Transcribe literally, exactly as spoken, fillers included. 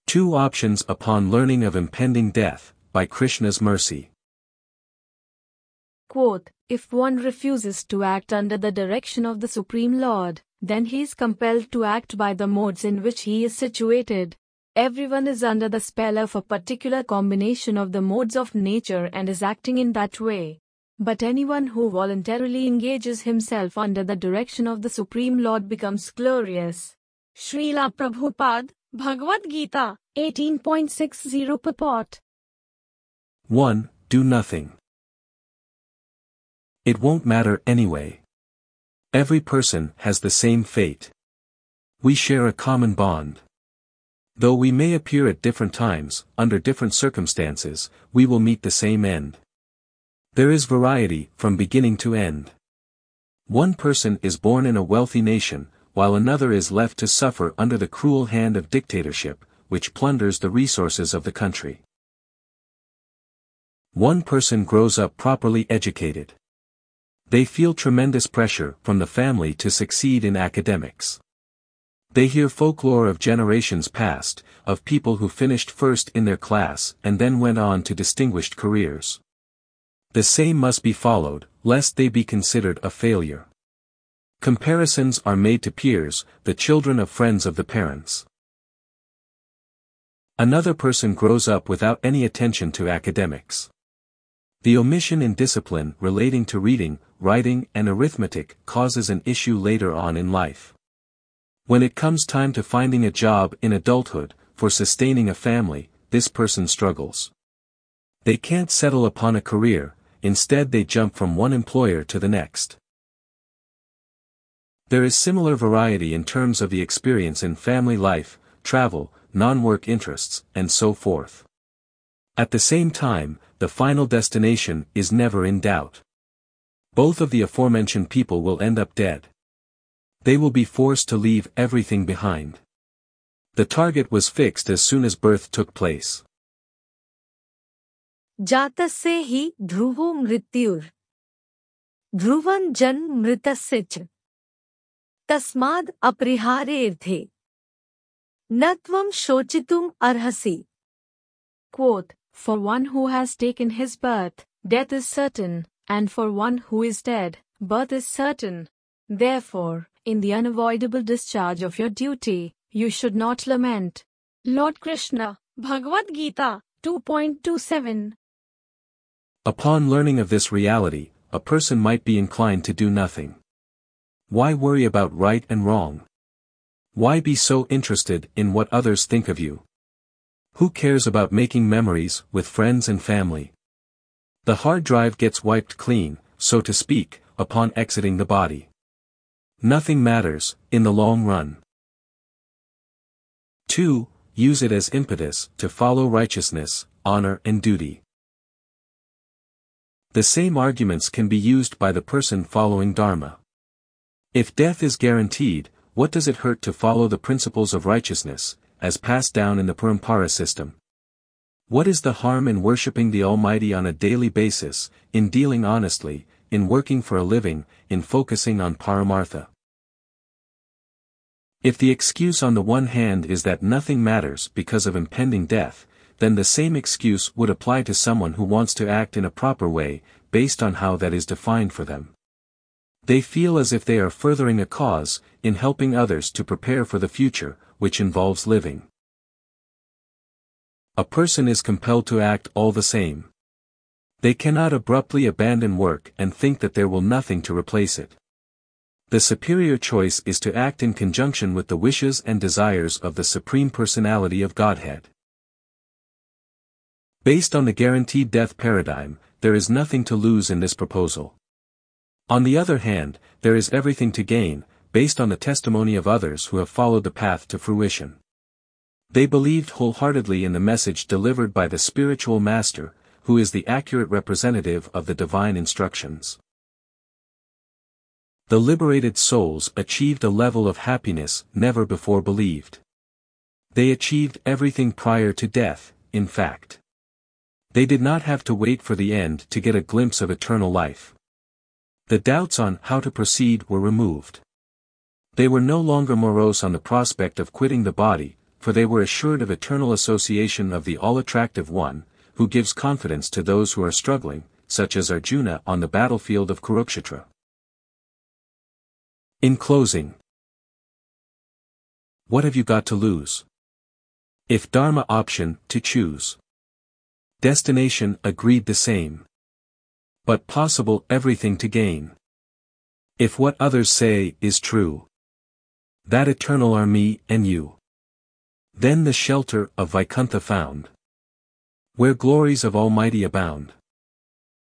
Two options upon learning of impending death, by Krishna's mercy. Quote, if one refuses to act under the direction of the Supreme Lord, then he is compelled to act by the modes in which he is situated. Everyone is under the spell of a particular combination of the modes of nature and is acting in that way. But anyone who voluntarily engages himself under the direction of the Supreme Lord becomes glorious. Srila Prabhupada, Bhagavad Gita, eighteen point six zero purport. one. Do nothing. It won't matter anyway. Every person has the same fate. We share a common bond. Though we may appear at different times, under different circumstances, we will meet the same end. There is variety from beginning to end. One person is born in a wealthy nation, while another is left to suffer under the cruel hand of dictatorship, which plunders the resources of the country. One person grows up properly educated. They feel tremendous pressure from the family to succeed in academics. They hear folklore of generations past, of people who finished first in their class and then went on to distinguished careers. The same must be followed, lest they be considered a failure. Comparisons are made to peers, the children of friends of the parents. Another person grows up without any attention to academics. The omission in discipline relating to reading, writing, and arithmetic causes an issue later on in life. When it comes time to finding a job in adulthood, for sustaining a family, this person struggles. They can't settle upon a career, instead they jump from one employer to the next. There is similar variety in terms of the experience in family life, travel, non-work interests, and so forth. At the same time, the final destination is never in doubt. Both of the aforementioned people will end up dead. They will be forced to leave everything behind. The target was fixed as soon as birth took place. Jatasya hi dhruvo mrityur. Dhruvan jan mritasya ch. Tasmad apriharerthe. Natvam shochitum arhasi. Quote, for one who has taken his birth, death is certain, and for one who is dead, birth is certain. Therefore, in the unavoidable discharge of your duty, you should not lament. Lord Krishna, Bhagavad Gita, two point two seven. Upon learning of this reality, a person might be inclined to do nothing. Why worry about right and wrong? Why be so interested in what others think of you? Who cares about making memories with friends and family? The hard drive gets wiped clean, so to speak, upon exiting the body. Nothing matters, in the long run. two. Use it as impetus to follow righteousness, honor and duty. The same arguments can be used by the person following Dharma. If death is guaranteed, what does it hurt to follow the principles of righteousness, as passed down in the Parampara system? What is the harm in worshipping the Almighty on a daily basis, in dealing honestly, in working for a living, in focusing on Paramartha? If the excuse on the one hand is that nothing matters because of impending death, then the same excuse would apply to someone who wants to act in a proper way, based on how that is defined for them. They feel as if they are furthering a cause, in helping others to prepare for the future, which involves living. A person is compelled to act all the same. They cannot abruptly abandon work and think that there will nothing to replace it. The superior choice is to act in conjunction with the wishes and desires of the Supreme Personality of Godhead. Based on the guaranteed death paradigm, there is nothing to lose in this proposal. On the other hand, there is everything to gain, based on the testimony of others who have followed the path to fruition. They believed wholeheartedly in the message delivered by the spiritual master, who is the accurate representative of the divine instructions. The liberated souls achieved a level of happiness never before believed. They achieved everything prior to death, in fact. They did not have to wait for the end to get a glimpse of eternal life. The doubts on how to proceed were removed. They were no longer morose on the prospect of quitting the body, for they were assured of eternal association of the all-attractive One, who gives confidence to those who are struggling, such as Arjuna on the battlefield of Kurukshetra. In closing, what have you got to lose? If Dharma option, to choose. Destination agreed the same. But possible everything to gain. If what others say is true, that eternal are me and you. Then the shelter of Vaikuntha found, where glories of Almighty abound.